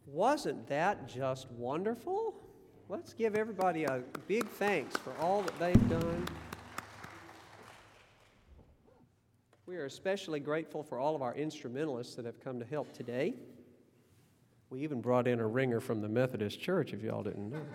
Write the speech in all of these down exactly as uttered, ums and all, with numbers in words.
Wasn't that just wonderful? Let's give everybody a big thanks for all that they've done. We are especially grateful for all of our instrumentalists that have come to help today. We even brought in a ringer from the Methodist Church, if y'all didn't know.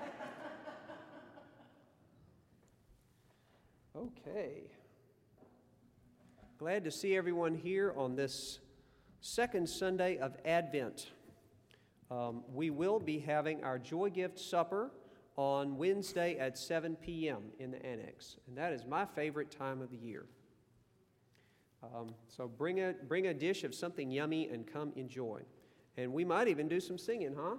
Okay. Glad to see everyone here on this second Sunday of Advent. Um, we will be having our Joy Gift Supper on Wednesday at seven p.m. in the annex, and that is my favorite time of the year. Um, so bring a bring a dish of something yummy and come enjoy. And we might even do some singing, huh?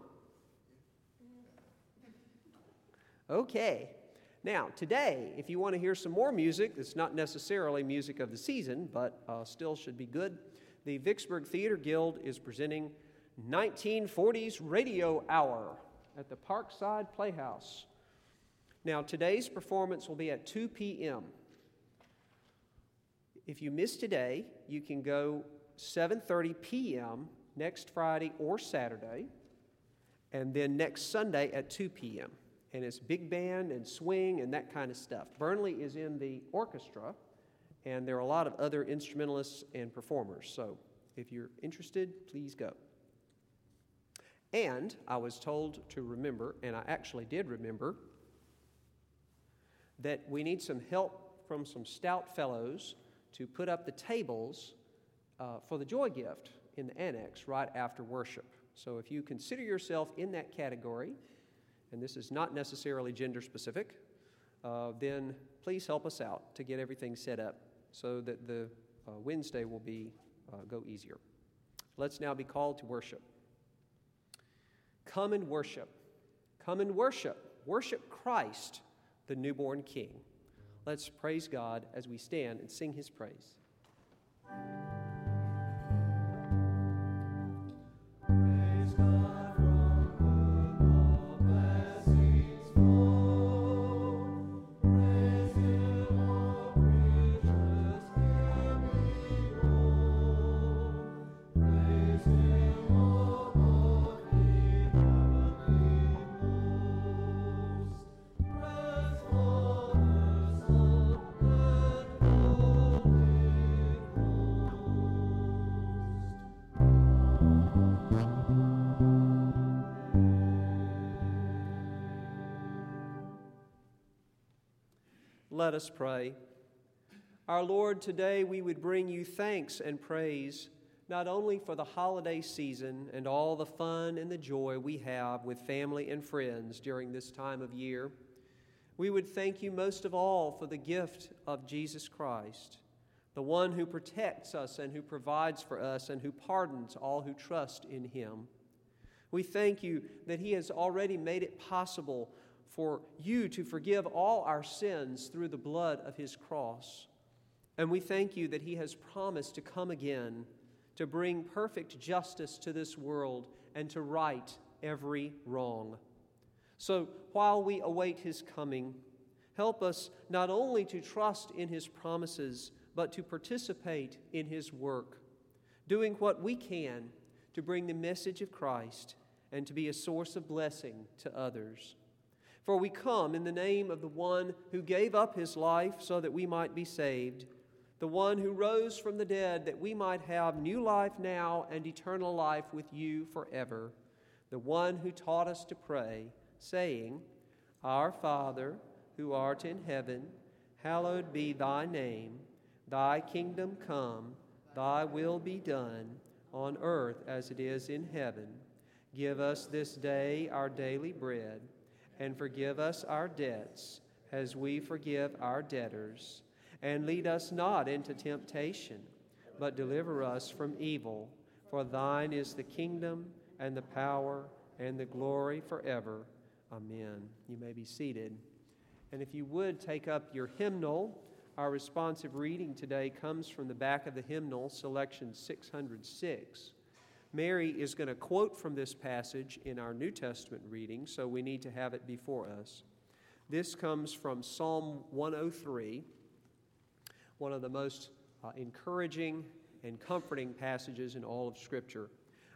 Okay. Now, today, if you want to hear some more music, it's not necessarily music of the season, but uh, still should be good, the Vicksburg Theater Guild is presenting nineteen forties Radio Hour at the Parkside Playhouse. Now, today's performance will be at two p.m. If you miss today, you can go seven thirty p.m. next Friday or Saturday, and then next Sunday at two p.m. And it's big band and swing and that kind of stuff. Burnley is in the orchestra, and there are a lot of other instrumentalists and performers. So if you're interested, please go. And I was told to remember, and I actually did remember, that we need some help from some stout fellows to put up the tables uh, for the Joy Gift in the annex right after worship. So if you consider yourself in that category, and this is not necessarily gender specific, uh, then please help us out to get everything set up so that the uh, Wednesday will be uh, go easier. Let's now be called to worship. Come and worship. Come and worship. Worship Christ, the newborn King. Let's praise God as we stand and sing His praise. Let us pray. Our Lord, today we would bring you thanks and praise, not only for the holiday season and all the fun and the joy we have with family and friends during this time of year. We would thank you most of all for the gift of Jesus Christ, the one who protects us and who provides for us and who pardons all who trust in Him. We thank you that He has already made it possible for you to forgive all our sins through the blood of His cross. And we thank you that He has promised to come again to bring perfect justice to this world and to right every wrong. So while we await His coming, help us not only to trust in His promises, but to participate in His work, doing what we can to bring the message of Christ and to be a source of blessing to others. For we come in the name of the one who gave up His life so that we might be saved, the one who rose from the dead that we might have new life now and eternal life with you forever, the one who taught us to pray, saying, Our Father, who art in heaven, hallowed be thy name. Thy kingdom come, thy will be done, on earth as it is in heaven. Give us this day our daily bread, and forgive us our debts, as we forgive our debtors. And lead us not into temptation, but deliver us from evil. For thine is the kingdom, and the power, and the glory forever. Amen. You may be seated. And if you would take up your hymnal, our responsive reading today comes from the back of the hymnal, selection six hundred six. Mary is going to quote from this passage in our New Testament reading, so we need to have it before us. This comes from Psalm one oh three, one of the most uh, encouraging and comforting passages in all of Scripture.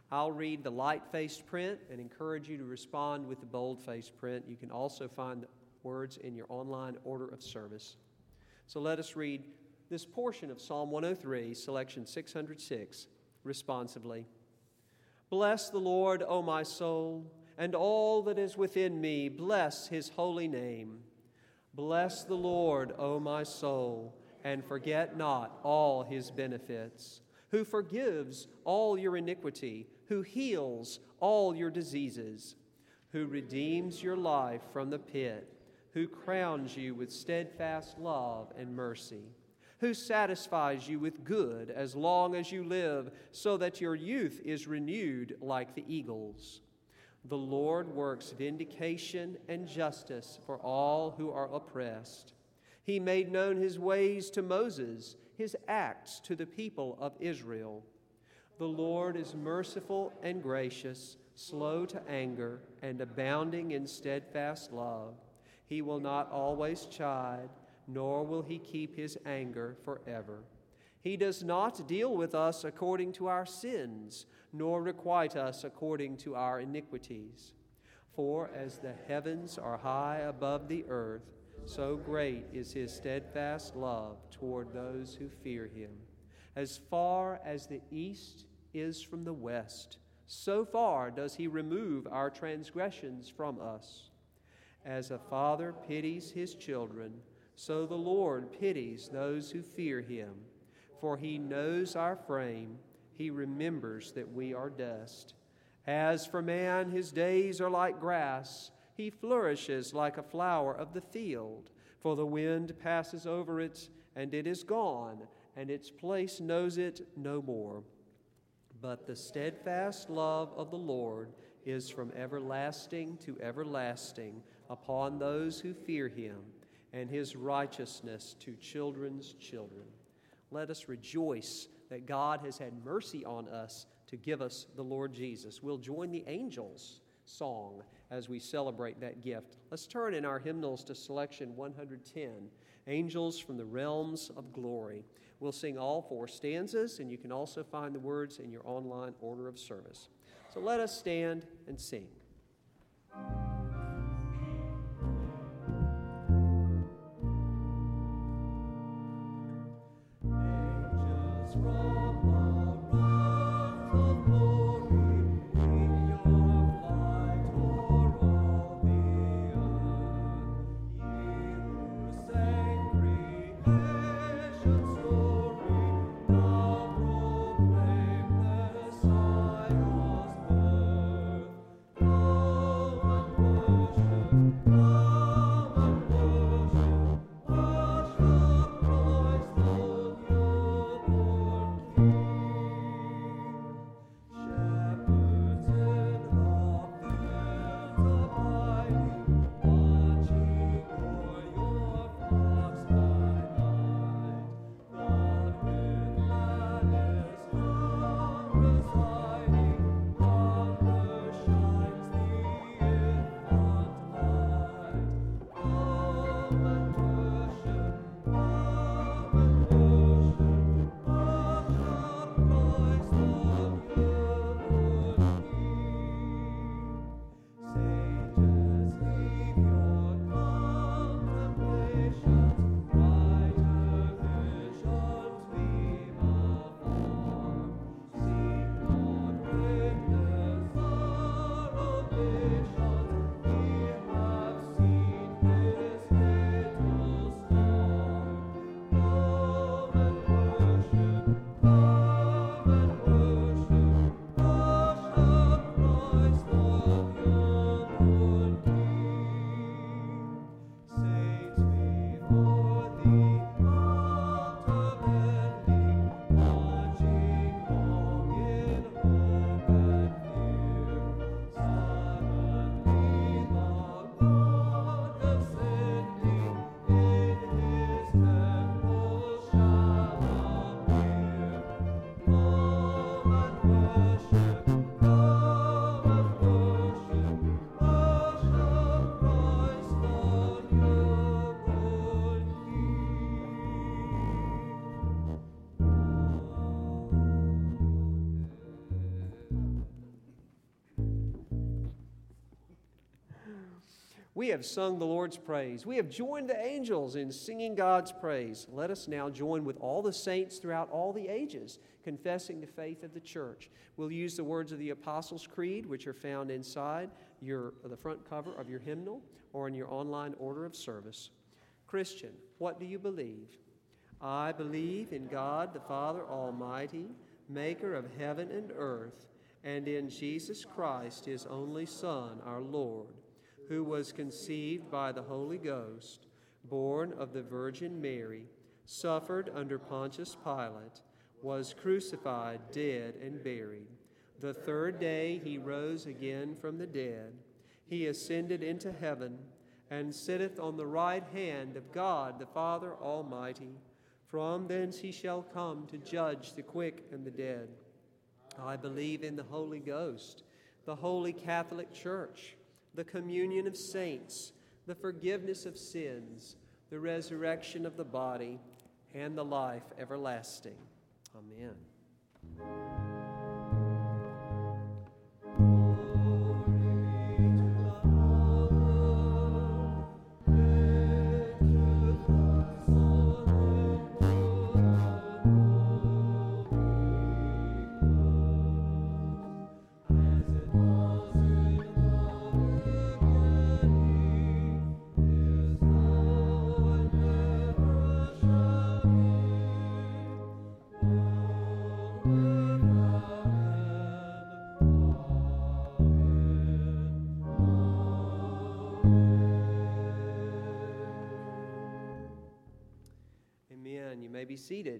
I'll read the light-faced print and encourage you to respond with the bold-faced print. You can also find the words in your online order of service. So let us read this portion of Psalm one oh three, selection six hundred six, responsively. Bless the Lord, O my soul, and all that is within me, bless his holy name. Bless the Lord, O my soul, and forget not all his benefits, who forgives all your iniquity, who heals all your diseases, who redeems your life from the pit, who crowns you with steadfast love and mercy, who satisfies you with good as long as you live, so that your youth is renewed like the eagles. The Lord works vindication and justice for all who are oppressed. He made known his ways to Moses, his acts to the people of Israel. The Lord is merciful and gracious, slow to anger, and abounding in steadfast love. He will not always chide, nor will he keep his anger forever. He does not deal with us according to our sins, nor requite us according to our iniquities. For as the heavens are high above the earth, so great is his steadfast love toward those who fear him. As far as the east is from the west, so far does he remove our transgressions from us. As a father pities his children, so the Lord pities those who fear him. For he knows our frame, he remembers that we are dust. As for man, his days are like grass. He flourishes like a flower of the field. For the wind passes over it, and it is gone, and its place knows it no more. But the steadfast love of the Lord is from everlasting to everlasting upon those who fear him, and his righteousness to children's children. Let us rejoice that God has had mercy on us to give us the Lord Jesus. We'll join the angels' song as we celebrate that gift. Let's turn in our hymnals to selection one hundred ten, Angels from the Realms of Glory. We'll sing all four stanzas, and you can also find the words in your online order of service. So let us stand and sing. Messiah's birth. We have sung the Lord's praise. We have joined the angels in singing God's praise. Let us now join with all the saints throughout all the ages, confessing the faith of the church. We'll use the words of the Apostles' Creed, which are found inside your, the front cover of your hymnal or in your online order of service. Christian, what do you believe? I believe in God the Father Almighty, maker of heaven and earth, and in Jesus Christ, his only Son, our Lord, who was conceived by the Holy Ghost, born of the Virgin Mary, suffered under Pontius Pilate, was crucified, dead, and buried. The third day he rose again from the dead. He ascended into heaven, and sitteth on the right hand of God the Father Almighty. From thence he shall come to judge the quick and the dead. I believe in the Holy Ghost, the Holy Catholic Church, the communion of saints, the forgiveness of sins, the resurrection of the body, and the life everlasting. Amen. Be seated.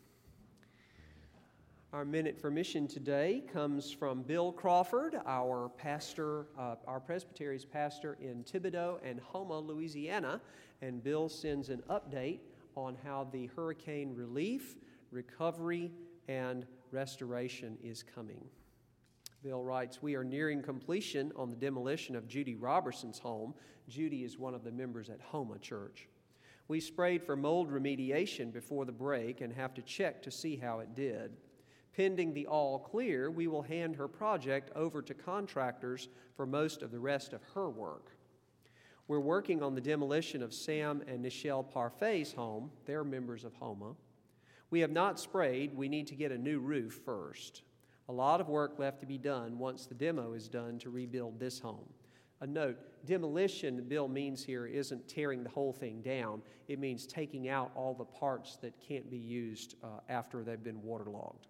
Our minute for mission today comes from Bill Crawford, our pastor, uh, our Presbytery's pastor in Thibodaux and Houma, Louisiana, and Bill sends an update on how the hurricane relief, recovery, and restoration is coming. Bill writes, "We are nearing completion on the demolition of Judy Robertson's home." Judy is one of the members at Houma Church. We sprayed for mold remediation before the break and have to check to see how it did. Pending the all clear, we will hand her project over to contractors for most of the rest of her work. We're working on the demolition of Sam and Nichelle Parfay's home. They're members of Houma. We have not sprayed. We need to get a new roof first. A lot of work left to be done once the demo is done to rebuild this home. A note, demolition, Bill means here, isn't tearing the whole thing down. It means taking out all the parts that can't be used uh, after they've been waterlogged.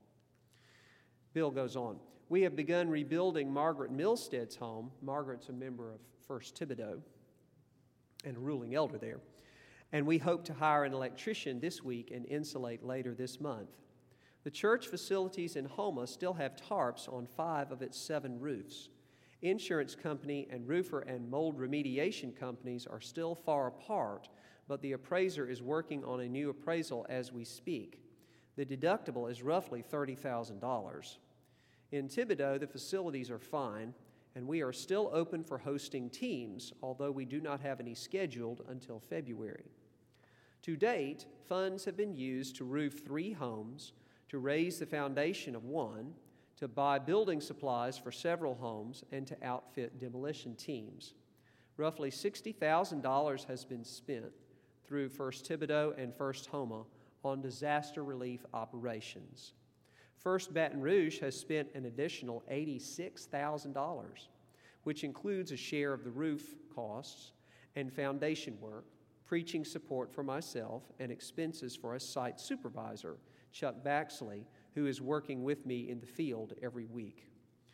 Bill goes on, "We have begun rebuilding Margaret Milstead's home." Margaret's a member of First Thibodaux and a ruling elder there. "And we hope to hire an electrician this week and insulate later this month. The church facilities in Houma still have tarps on five of its seven roofs. Insurance company and roofer and mold remediation companies are still far apart, but the appraiser is working on a new appraisal as we speak. The deductible is roughly thirty thousand dollars. In Thibodaux, the facilities are fine, and we are still open for hosting teams, although we do not have any scheduled until February. To date, funds have been used to roof three homes, to raise the foundation of one, to buy building supplies for several homes, and to outfit demolition teams. Roughly sixty thousand dollars has been spent through First Thibodaux and First Houma on disaster relief operations. First Baton Rouge has spent an additional eighty-six thousand dollars, which includes a share of the roof costs and foundation work, preaching support for myself, and expenses for a site supervisor, Chuck Baxley, who is working with me in the field every week.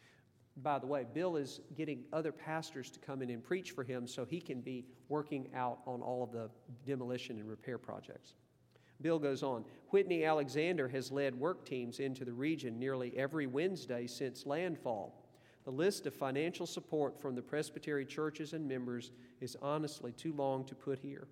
By the way, Bill is getting other pastors to come in and preach for him so he can be working out on all of the demolition and repair projects." Bill goes on, "Whitney Alexander has led work teams into the region nearly every Wednesday since landfall. The list of financial support from the Presbytery churches and members is honestly too long to put here.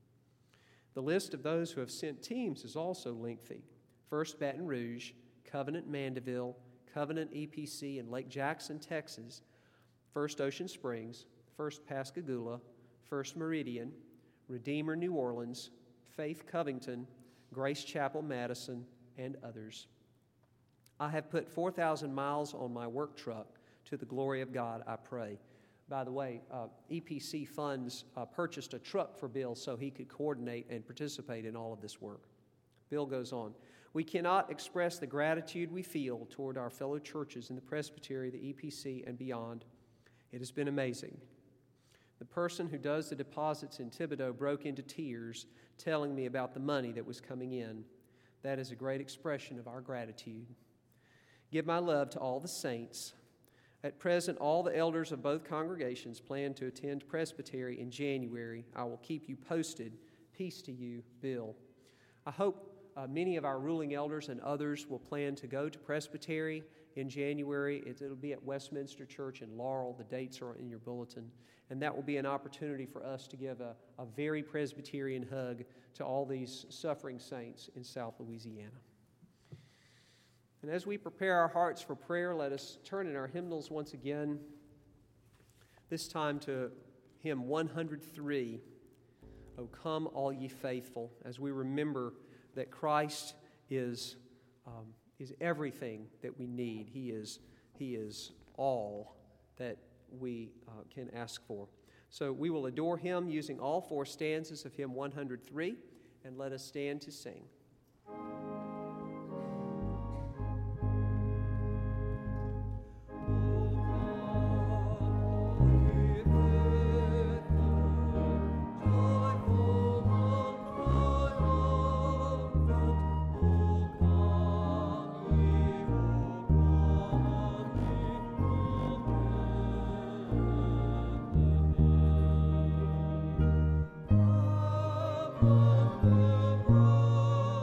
The list of those who have sent teams is also lengthy. First Baton Rouge, Covenant Mandeville, Covenant E P C in Lake Jackson, Texas, First Ocean Springs, First Pascagoula, First Meridian, Redeemer New Orleans, Faith Covington, Grace Chapel Madison, and others. I have put four thousand miles on my work truck. To the glory of God, I pray. By the way, uh, E P C Funds uh, purchased a truck for Bill so he could coordinate and participate in all of this work. Bill goes on, "We cannot express the gratitude we feel toward our fellow churches in the presbytery, the E P C, and beyond. It has been amazing. The person who does the deposits in Thibodaux broke into tears telling me about the money that was coming in. That is a great expression of our gratitude. Give my love to all the saints. At present, all the elders of both congregations plan to attend presbytery in January. I will keep you posted. Peace to you, Bill." I hope uh, many of our ruling elders and others will plan to go to presbytery in January. It, it'll be at Westminster Church in Laurel. The dates are in your bulletin. And that will be an opportunity for us to give a, a very Presbyterian hug to all these suffering saints in South Louisiana. And as we prepare our hearts for prayer, let us turn in our hymnals once again, this time to hymn one hundred three, "O Come All Ye Faithful," as we remember that Christ is, um, is everything that we need. He is, he is all that we uh, can ask for. So we will adore Him using all four stanzas of hymn one hundred three, and let us stand to sing. Oh,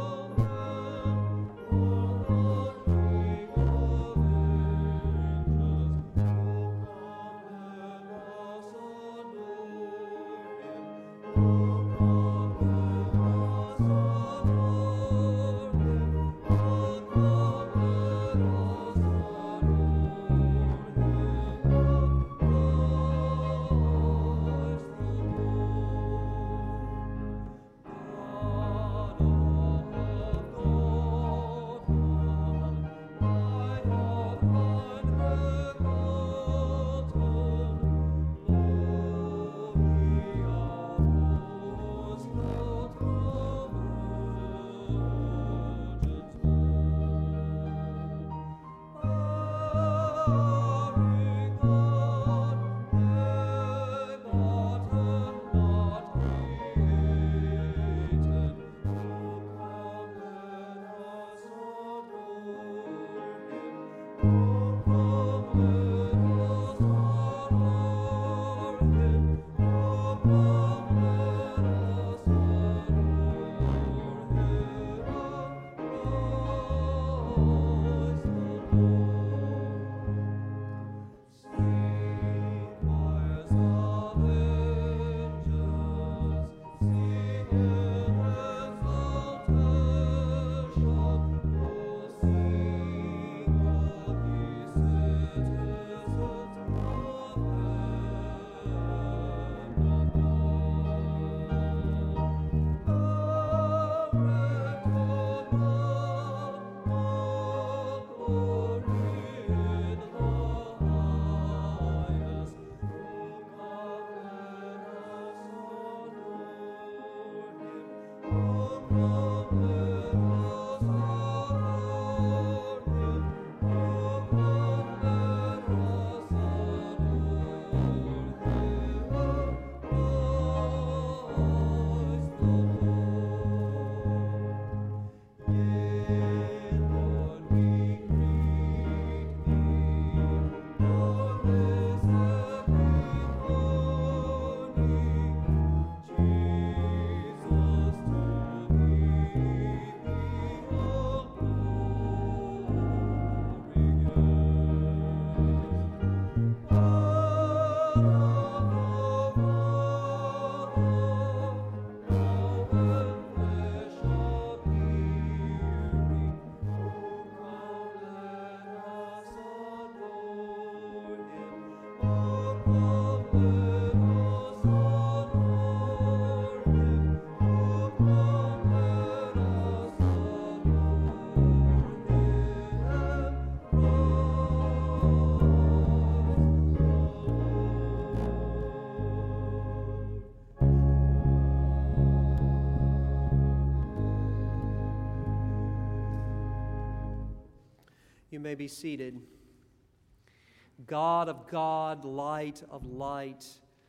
You may be seated. God of God, light of light,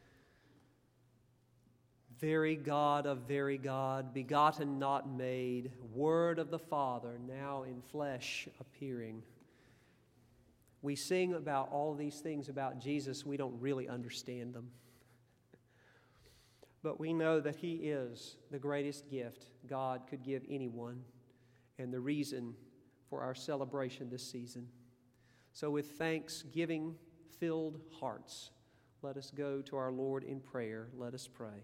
very God of very God, begotten not made, Word of the Father, now in flesh appearing. We sing about all these things about Jesus. We don't really understand them. But we know that He is the greatest gift God could give anyone and the reason for our celebration this season. So with thanksgiving-filled hearts, let us go to our Lord in prayer. Let us pray.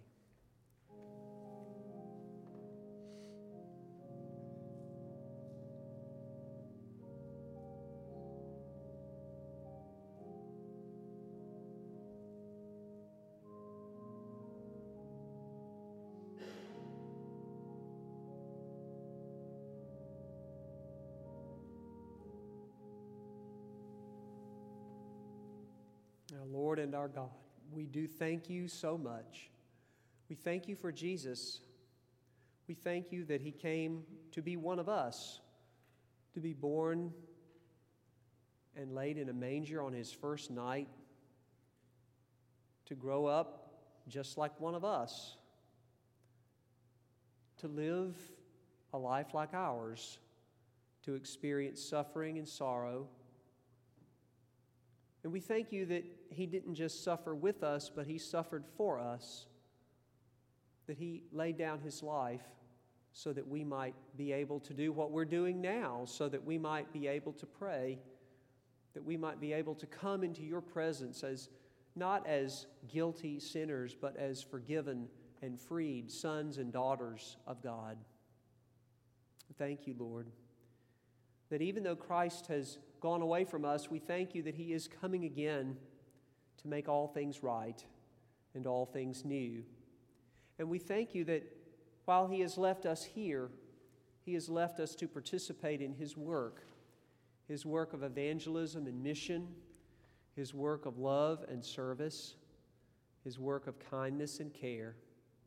Our Lord and our God, we do thank you so much. We thank you for Jesus. We thank you that He came to be one of us, to be born and laid in a manger on His first night, to grow up just like one of us, to live a life like ours, to experience suffering and sorrow. And we thank you that He didn't just suffer with us, but He suffered for us, that He laid down His life so that we might be able to do what we're doing now, so that we might be able to pray, that we might be able to come into your presence as not as guilty sinners, but as forgiven and freed sons and daughters of God. Thank you, Lord, that even though Christ has gone away from us, we thank you that He is coming again to make all things right and all things new. And we thank you that while He has left us here, He has left us to participate in His work, His work of evangelism and mission, His work of love and service, His work of kindness and care.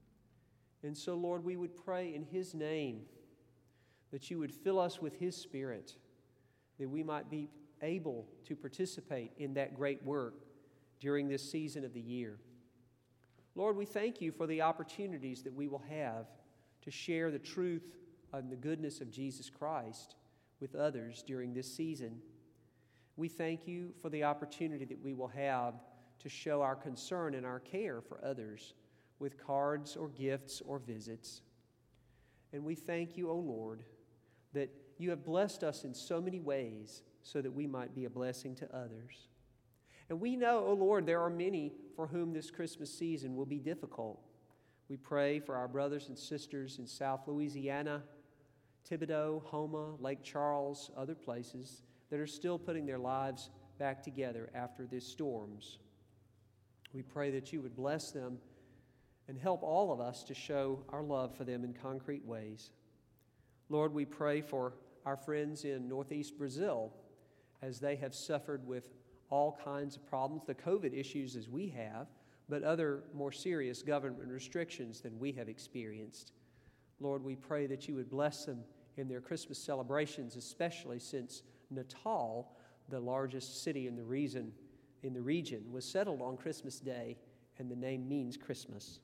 And so, Lord, we would pray in His name that you would fill us with His Spirit, that we might be able to participate in that great work during this season of the year. Lord, we thank you for the opportunities that we will have to share the truth and the goodness of Jesus Christ with others during this season. We thank you for the opportunity that we will have to show our concern and our care for others with cards or gifts or visits. And we thank you, O Lord, that you have blessed us in so many ways so that we might be a blessing to others. And we know, O Lord, there are many for whom this Christmas season will be difficult. We pray for our brothers and sisters in South Louisiana, Thibodaux, Houma, Lake Charles, other places that are still putting their lives back together after these storms. We pray that you would bless them and help all of us to show our love for them in concrete ways. Lord, we pray for our friends in northeast Brazil as they have suffered with all kinds of problems, the COVID issues as we have, but other more serious government restrictions than we have experienced. Lord, we pray that you would bless them in their Christmas celebrations, especially since Natal, the largest city in the region, in the region, was settled on Christmas Day, and the name means Christmas.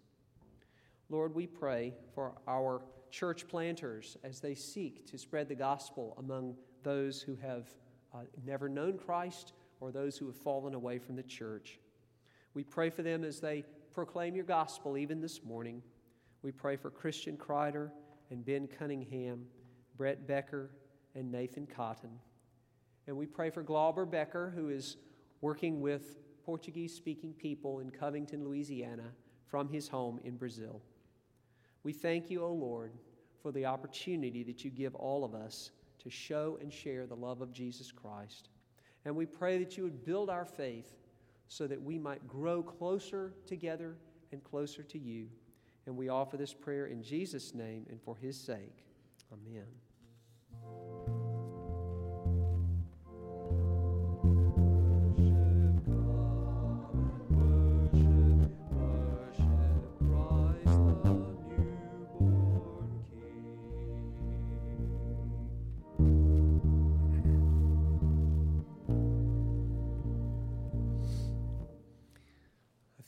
Lord, we pray for our church planters as they seek to spread the gospel among those who have uh, never known Christ or those who have fallen away from the church. We pray for them as they proclaim your gospel even this morning. We pray for Christian Kreider and Ben Cunningham, Brett Becker, and Nathan Cotton. And we pray for Glauber Becker, who is working with Portuguese-speaking people in Covington, Louisiana, from his home in Brazil. We thank you, O Lord, for the opportunity that you give all of us to show and share the love of Jesus Christ. And we pray that you would build our faith so that we might grow closer together and closer to you. And we offer this prayer in Jesus' name and for his sake. Amen.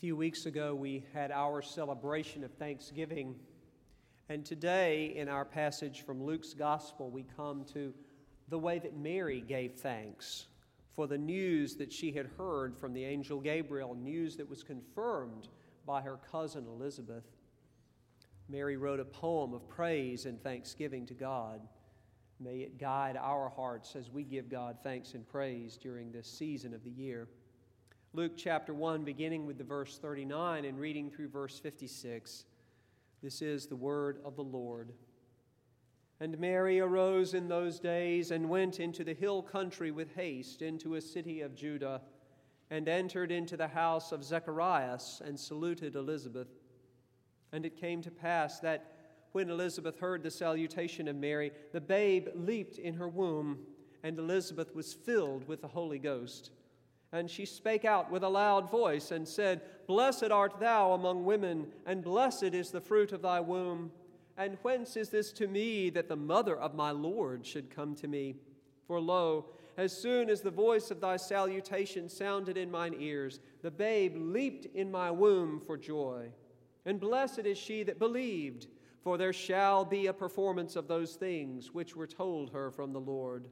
few weeks ago, we had our celebration of Thanksgiving. And today, in our passage from Luke's Gospel, we come to the way that Mary gave thanks for the news that she had heard from the angel Gabriel, news that was confirmed by her cousin Elizabeth. Mary wrote a poem of praise and thanksgiving to God. May it guide our hearts as we give God thanks and praise during this season of the year. Luke chapter one, beginning with the verse thirty-nine and reading through verse fifty-six. This is the word of the Lord. And Mary arose in those days and went into the hill country with haste into a city of Judah, and entered into the house of Zacharias and saluted Elizabeth. And it came to pass that when Elizabeth heard the salutation of Mary, the babe leaped in her womb, and Elizabeth was filled with the Holy Ghost. And she spake out with a loud voice and said, Blessed art thou among women, and blessed is the fruit of thy womb. And whence is this to me that the mother of my Lord should come to me? For lo, as soon as the voice of thy salutation sounded in mine ears, the babe leaped in my womb for joy. And blessed is she that believed, for there shall be a performance of those things which were told her from the Lord.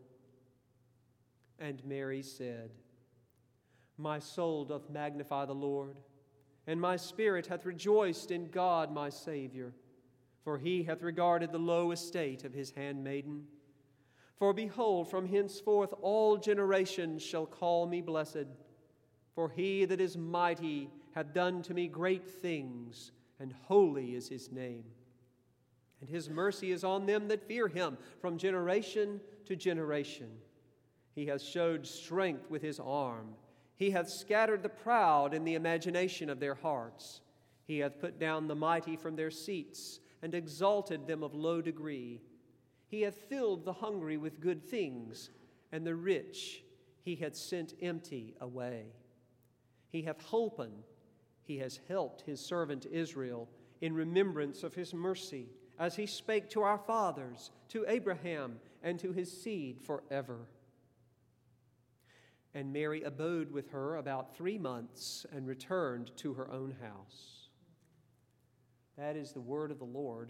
And Mary said, My soul doth magnify the Lord, and my spirit hath rejoiced in God my Savior, for he hath regarded the low estate of his handmaiden. For behold, from henceforth all generations shall call me blessed, for he that is mighty hath done to me great things, and holy is his name. And his mercy is on them that fear him from generation to generation. He hath showed strength with his arm. He hath scattered the proud in the imagination of their hearts. He hath put down the mighty from their seats, and exalted them of low degree. He hath filled the hungry with good things, and the rich he hath sent empty away. He hath holpen, he has helped his servant Israel in remembrance of his mercy, as he spake to our fathers, to Abraham, and to his seed forever. And Mary abode with her about three months and returned to her own house. That is the word of the Lord.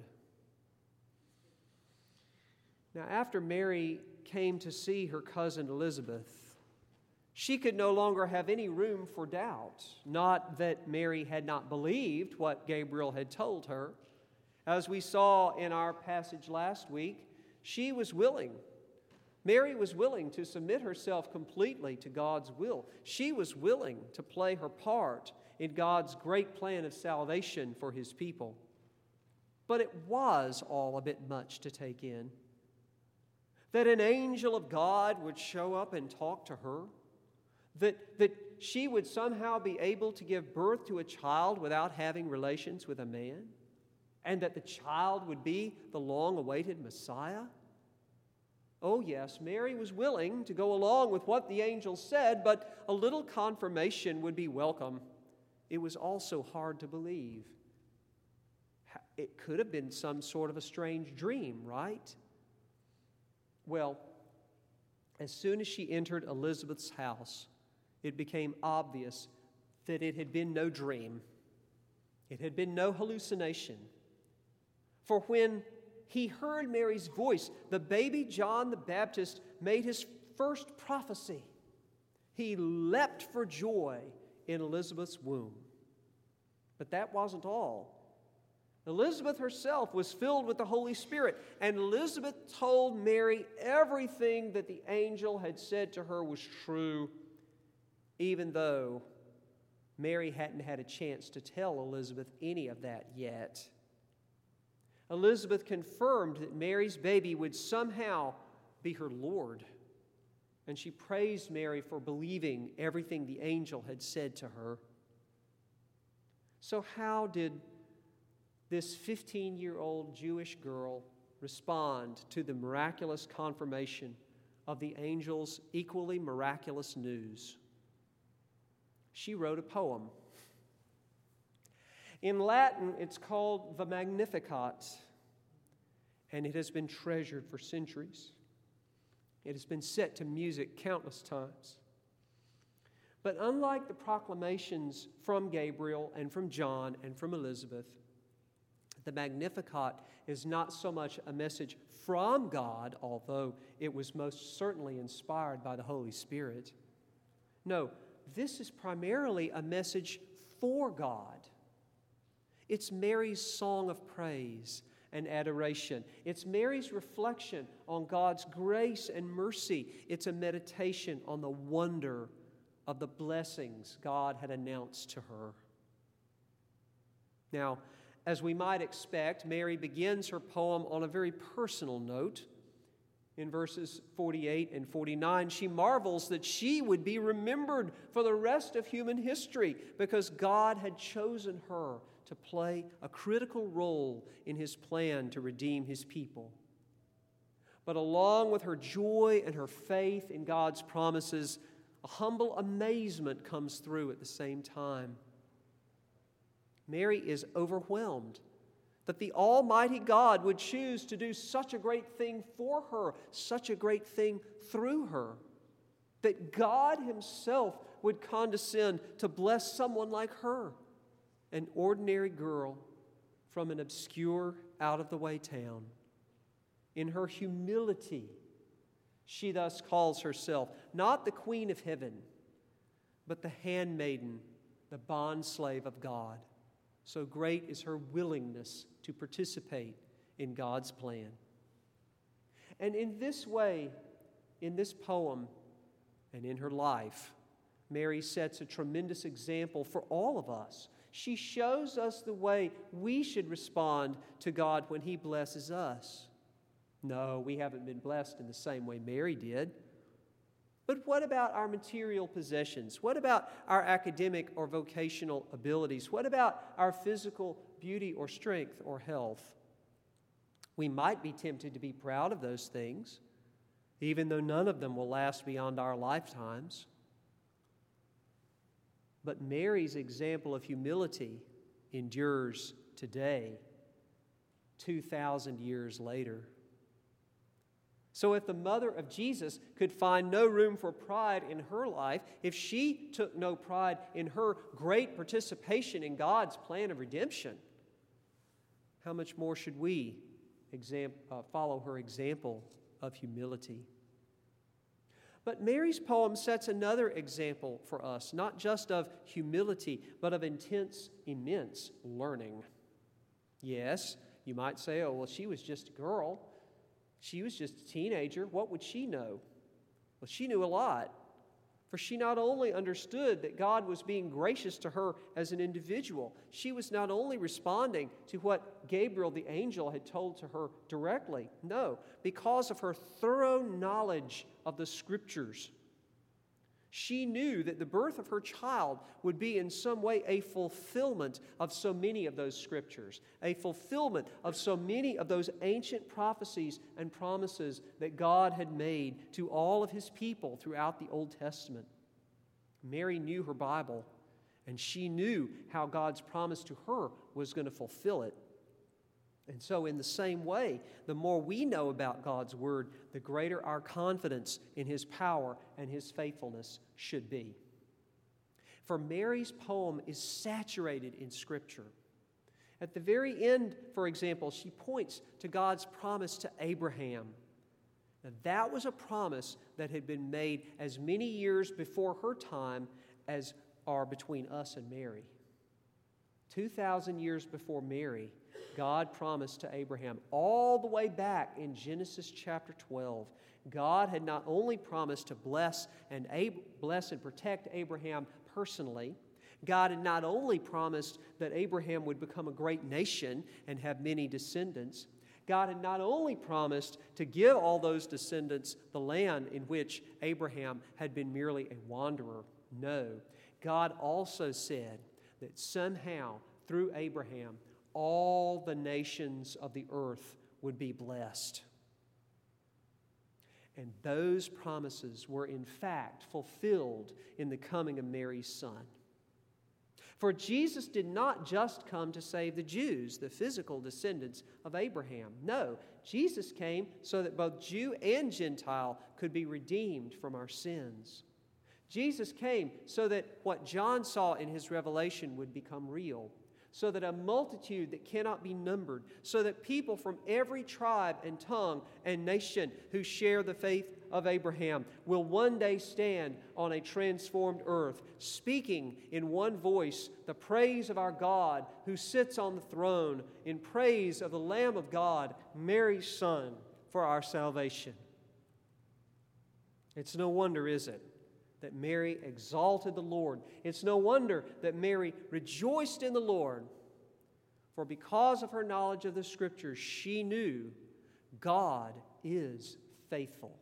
Now, after Mary came to see her cousin Elizabeth, she could no longer have any room for doubt. Not that Mary had not believed what Gabriel had told her. As we saw in our passage last week, she was willing. Mary was willing to submit herself completely to God's will. She was willing to play her part in God's great plan of salvation for his people. But it was all a bit much to take in. That an angel of God would show up and talk to her, that, that she would somehow be able to give birth to a child without having relations with a man, and that the child would be the long-awaited Messiah. Oh yes, Mary was willing to go along with what the angel said, but a little confirmation would be welcome. It was also hard to believe. It could have been some sort of a strange dream, right? Well, as soon as she entered Elizabeth's house, it became obvious that it had been no dream. It had been no hallucination. For when he heard Mary's voice, the baby John the Baptist made his first prophecy. He leapt for joy in Elizabeth's womb. But that wasn't all. Elizabeth herself was filled with the Holy Spirit, and Elizabeth told Mary everything that the angel had said to her was true, even though Mary hadn't had a chance to tell Elizabeth any of that yet. Elizabeth confirmed that Mary's baby would somehow be her Lord, and she praised Mary for believing everything the angel had said to her. So how did this fifteen-year-old Jewish girl respond to the miraculous confirmation of the angel's equally miraculous news? She wrote a poem. In Latin, it's called the Magnificat, and it has been treasured for centuries. It has been set to music countless times. But unlike the proclamations from Gabriel and from John and from Elizabeth, the Magnificat is not so much a message from God, although it was most certainly inspired by the Holy Spirit. No, this is primarily a message for God. It's Mary's song of praise and adoration. It's Mary's reflection on God's grace and mercy. It's a meditation on the wonder of the blessings God had announced to her. Now, as we might expect, Mary begins her poem on a very personal note. In verses forty-eight and forty-nine, she marvels that she would be remembered for the rest of human history because God had chosen her to play a critical role in His plan to redeem His people. But along with her joy and her faith in God's promises, a humble amazement comes through at the same time. Mary is overwhelmed that the Almighty God would choose to do such a great thing for her, such a great thing through her, that God Himself would condescend to bless someone like her, an ordinary girl from an obscure, out-of-the-way town. In her humility, she thus calls herself not the Queen of Heaven, but the handmaiden, the bondslave of God. So great is her willingness to participate in God's plan. And in this way, in this poem and in her life, Mary sets a tremendous example for all of us. She shows us the way we should respond to God when He blesses us. No, we haven't been blessed in the same way Mary did. But what about our material possessions? What about our academic or vocational abilities? What about our physical beauty or strength or health? We might be tempted to be proud of those things, even though none of them will last beyond our lifetimes. But Mary's example of humility endures today, two thousand years later. So if the mother of Jesus could find no room for pride in her life, if she took no pride in her great participation in God's plan of redemption, how much more should we exam- uh, follow her example of humility? But Mary's poem sets another example for us, not just of humility, but of intense, immense learning. Yes, you might say, oh, well, she was just a girl. She was just a teenager. What would she know? Well, she knew a lot. For she not only understood that God was being gracious to her as an individual, she was not only responding to what Gabriel the angel had told to her directly. No, because of her thorough knowledge of the Scriptures, she knew that the birth of her child would be in some way a fulfillment of so many of those Scriptures, a fulfillment of so many of those ancient prophecies and promises that God had made to all of His people throughout the Old Testament. Mary knew her Bible, and she knew how God's promise to her was going to fulfill it. And so in the same way, the more we know about God's Word, the greater our confidence in His power and His faithfulness should be. For Mary's poem is saturated in Scripture. At the very end, for example, she points to God's promise to Abraham. Now, that was a promise that had been made as many years before her time as are between us and Mary. two thousand years before Mary, God promised to Abraham, all the way back in Genesis chapter twelve, God had not only promised to bless and Ab- bless and protect Abraham personally, God had not only promised that Abraham would become a great nation and have many descendants, God had not only promised to give all those descendants the land in which Abraham had been merely a wanderer. No, God also said that somehow, through Abraham, all the nations of the earth would be blessed. And those promises were in fact fulfilled in the coming of Mary's Son. For Jesus did not just come to save the Jews, the physical descendants of Abraham. No, Jesus came so that both Jew and Gentile could be redeemed from our sins. Jesus came so that what John saw in his revelation would become real, so that a multitude that cannot be numbered, so that people from every tribe and tongue and nation who share the faith of Abraham will one day stand on a transformed earth, speaking in one voice the praise of our God who sits on the throne, in praise of the Lamb of God, Mary's Son, for our salvation. It's no wonder, is it, that Mary exalted the Lord. It's no wonder that Mary rejoiced in the Lord, for because of her knowledge of the Scriptures, she knew God is faithful.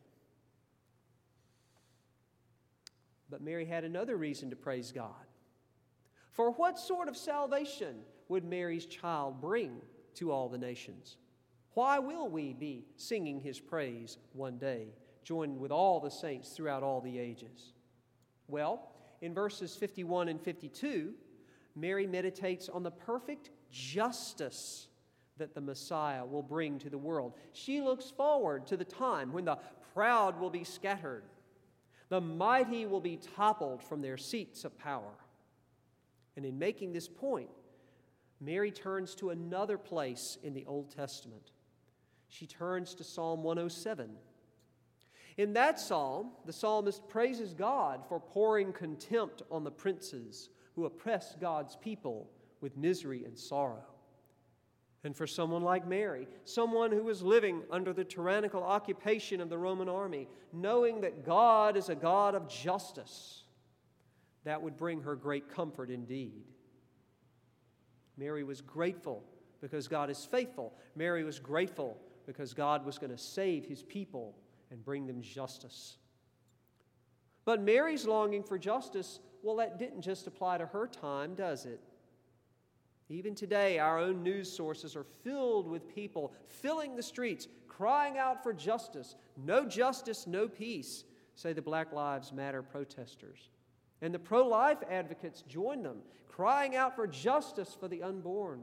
But Mary had another reason to praise God. For what sort of salvation would Mary's child bring to all the nations? Why will we be singing His praise one day, joined with all the saints throughout all the ages? Well, in verses fifty-one and fifty-two, Mary meditates on the perfect justice that the Messiah will bring to the world. She looks forward to the time when the proud will be scattered, the mighty will be toppled from their seats of power. And in making this point, Mary turns to another place in the Old Testament. She turns to Psalm one oh seven. In that psalm, the psalmist praises God for pouring contempt on the princes who oppress God's people with misery and sorrow. And for someone like Mary, someone who was living under the tyrannical occupation of the Roman army, knowing that God is a God of justice, that would bring her great comfort indeed. Mary was grateful because God is faithful. Mary was grateful because God was going to save His people and bring them justice. But Mary's longing for justice, well, that didn't just apply to her time, does it? Even today, our own news sources are filled with people filling the streets, crying out for justice. No justice, no peace, say the Black Lives Matter protesters. And the pro-life advocates join them, crying out for justice for the unborn.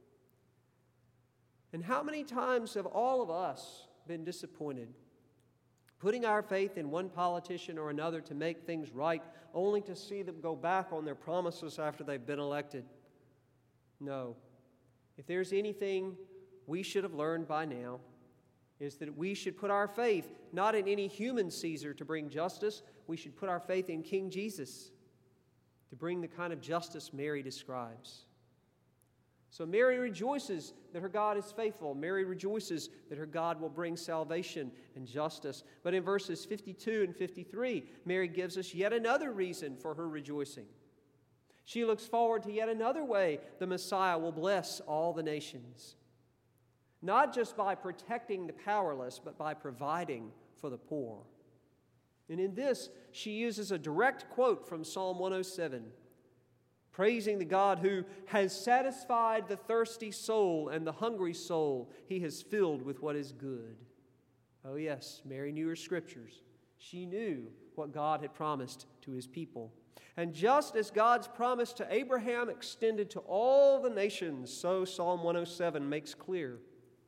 And how many times have all of us been disappointed, putting our faith in one politician or another to make things right, only to see them go back on their promises after they've been elected? No. If there's anything we should have learned by now, is that we should put our faith not in any human Caesar to bring justice. We should put our faith in King Jesus to bring the kind of justice Mary describes. So Mary rejoices that her God is faithful. Mary rejoices that her God will bring salvation and justice. But in verses fifty-two and fifty-three, Mary gives us yet another reason for her rejoicing. She looks forward to yet another way the Messiah will bless all the nations. Not just by protecting the powerless, but by providing for the poor. And in this, she uses a direct quote from Psalm one oh seven, praising the God who has satisfied the thirsty soul, and the hungry soul He has filled with what is good. Oh yes, Mary knew her scriptures. She knew what God had promised to His people. And just as God's promise to Abraham extended to all the nations, so Psalm one oh seven makes clear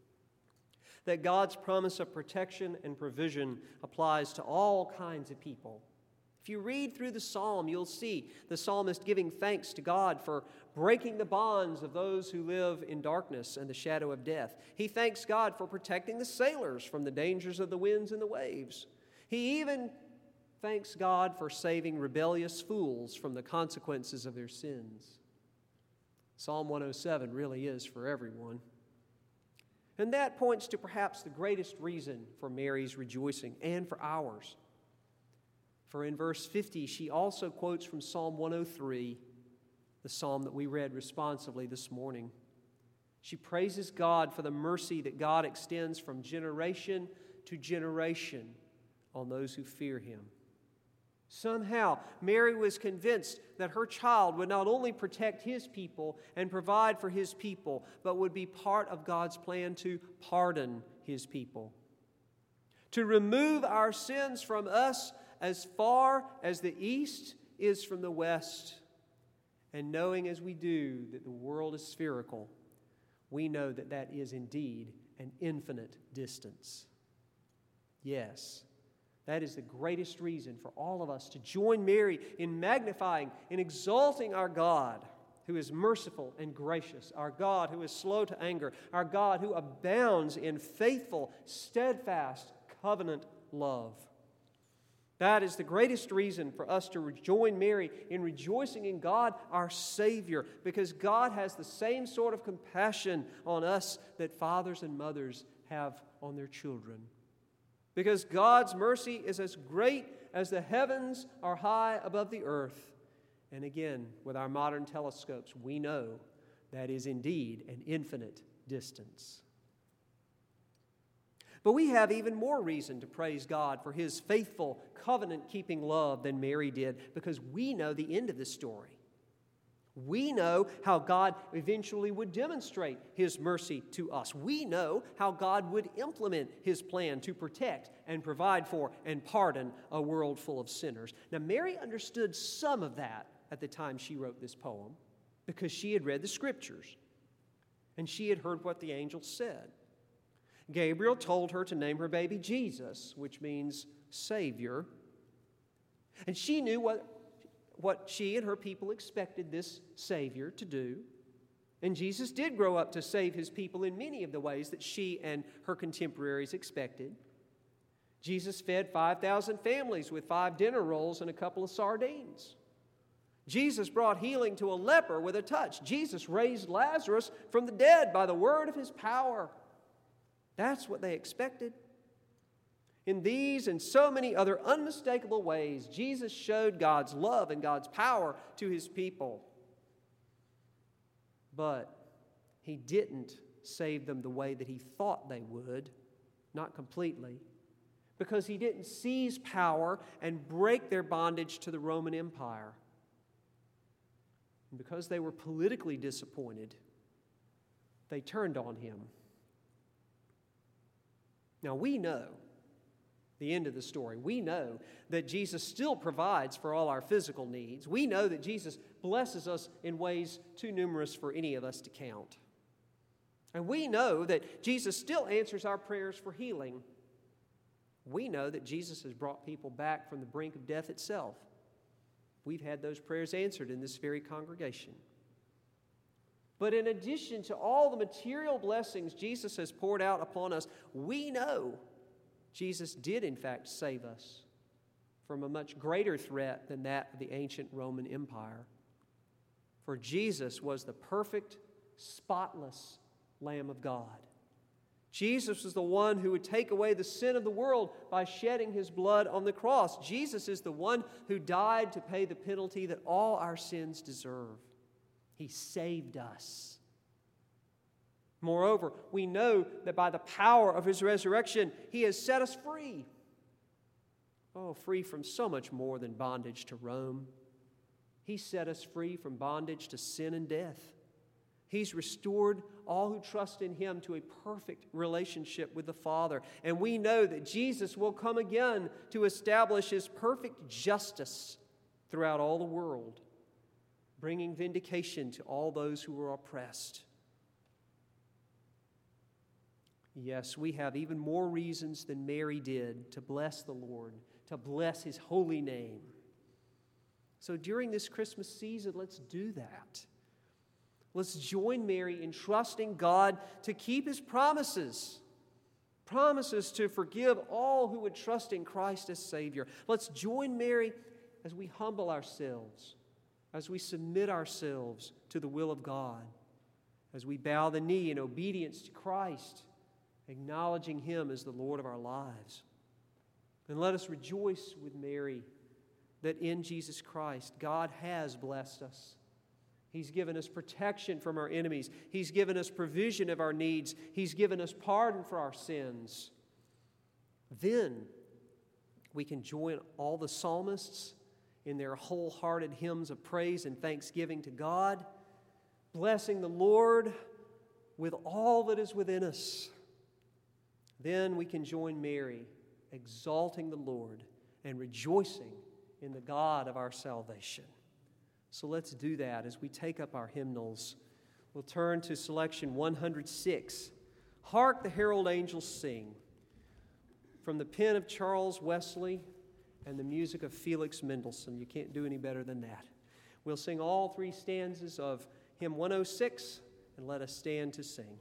that God's promise of protection and provision applies to all kinds of people. If you read through the psalm, you'll see the psalmist giving thanks to God for breaking the bonds of those who live in darkness and the shadow of death. He thanks God for protecting the sailors from the dangers of the winds and the waves. He even thanks God for saving rebellious fools from the consequences of their sins. Psalm one oh seven really is for everyone. And that points to perhaps the greatest reason for Mary's rejoicing and for ours. For in verse fifty, she also quotes from Psalm one oh three, the psalm that we read responsively this morning. She praises God for the mercy that God extends from generation to generation on those who fear Him. Somehow, Mary was convinced that her child would not only protect His people and provide for His people, but would be part of God's plan to pardon His people, to remove our sins from us as far as the east is from the west. And knowing as we do that the world is spherical, we know that that is indeed an infinite distance. Yes, That is the greatest reason for all of us to join Mary in magnifying and exalting our God, who is merciful and gracious, our God who is slow to anger, our God who abounds in faithful, steadfast, covenant love. That is the greatest reason for us to join Mary in rejoicing in God, our Savior, because God has the same sort of compassion on us that fathers and mothers have on their children. Because God's mercy is as great as the heavens are high above the earth. And again, with our modern telescopes, we know that is indeed an infinite distance. But we have even more reason to praise God for His faithful, covenant-keeping love than Mary did, because we know the end of this story. We know how God eventually would demonstrate His mercy to us. We know how God would implement His plan to protect and provide for and pardon a world full of sinners. Now, Mary understood some of that at the time she wrote this poem, because she had read the Scriptures and she had heard what the angel said. Gabriel told her to name her baby Jesus, which means Savior. And she knew what, what she and her people expected this Savior to do. And Jesus did grow up to save His people in many of the ways that she and her contemporaries expected. Jesus fed five thousand families with five dinner rolls and a couple of sardines. Jesus brought healing to a leper with a touch. Jesus raised Lazarus from the dead by the word of His power. That's what they expected. In these and so many other unmistakable ways, Jesus showed God's love and God's power to His people. But He didn't save them the way that He thought they would, not completely, because He didn't seize power and break their bondage to the Roman Empire. And because they were politically disappointed, they turned on Him. Now, we know the end of the story. We know that Jesus still provides for all our physical needs. We know that Jesus blesses us in ways too numerous for any of us to count. And we know that Jesus still answers our prayers for healing. We know that Jesus has brought people back from the brink of death itself. We've had those prayers answered in this very congregation. But in addition to all the material blessings Jesus has poured out upon us, we know Jesus did in fact save us from a much greater threat than that of the ancient Roman Empire. For Jesus was the perfect, spotless Lamb of God. Jesus was the one who would take away the sin of the world by shedding His blood on the cross. Jesus is the one who died to pay the penalty that all our sins deserve. He saved us. Moreover, we know that by the power of His resurrection, He has set us free. Oh, free from so much more than bondage to Rome. He set us free from bondage to sin and death. He's restored all who trust in Him to a perfect relationship with the Father. And we know that Jesus will come again to establish His perfect justice throughout all the world, bringing vindication to all those who are oppressed. Yes, we have even more reasons than Mary did to bless the Lord, to bless His holy name. So during this Christmas season, let's do that. Let's join Mary in trusting God to keep His promises. Promises to forgive all who would trust in Christ as Savior. Let's join Mary as we humble ourselves, as we submit ourselves to the will of God, as we bow the knee in obedience to Christ, acknowledging Him as the Lord of our lives. And let us rejoice with Mary that in Jesus Christ, God has blessed us. He's given us protection from our enemies. He's given us provision of our needs. He's given us pardon for our sins. Then we can join all the psalmists in their wholehearted hymns of praise and thanksgiving to God, blessing the Lord with all that is within us. Then we can join Mary, exalting the Lord and rejoicing in the God of our salvation. So let's do that as we take up our hymnals. We'll turn to selection one hundred six. Hark the herald angels sing. from the pen of Charles Wesley and the music of Felix Mendelssohn. You can't do any better than that. We'll sing all three stanzas of hymn one oh six, and let us stand to sing.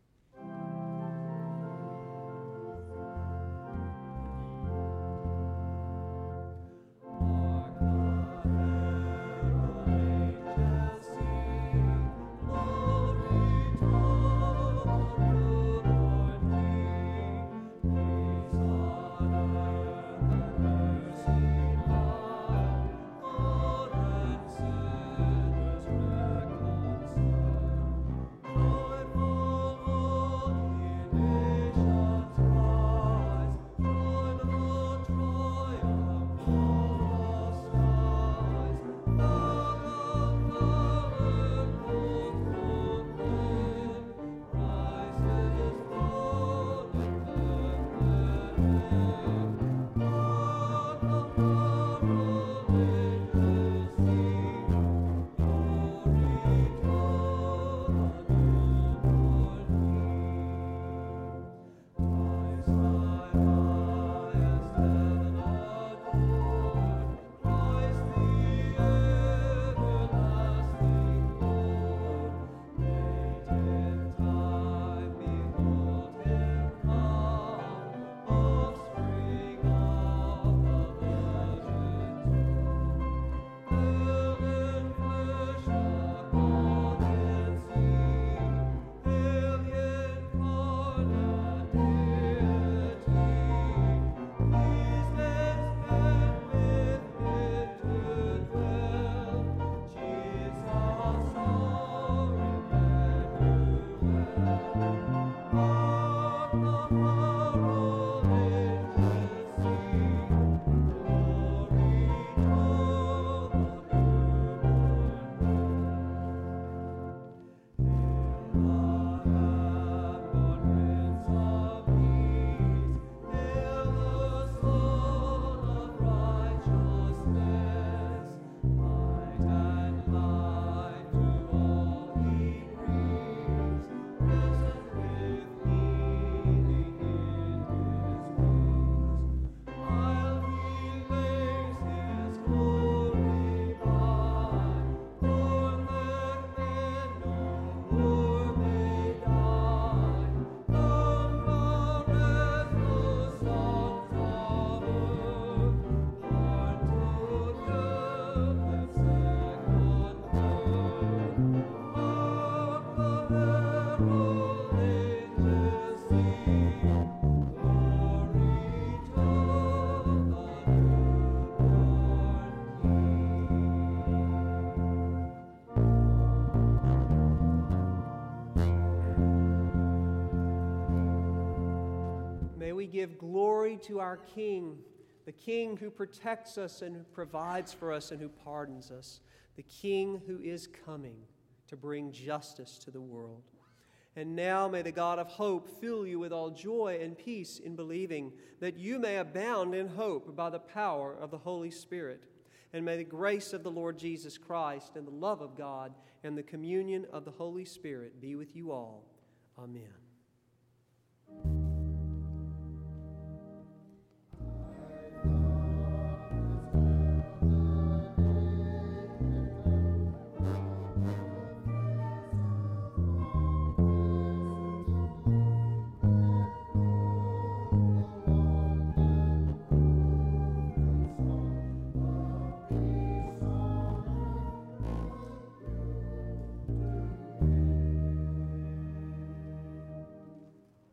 Give glory to our King, the King who protects us and who provides for us and who pardons us, the King who is coming to bring justice to the world. And now may the God of hope fill you with all joy and peace in believing, that you may abound in hope by the power of the Holy Spirit. And may the grace of the Lord Jesus Christ and the love of God and the communion of the Holy Spirit be with you all. Amen.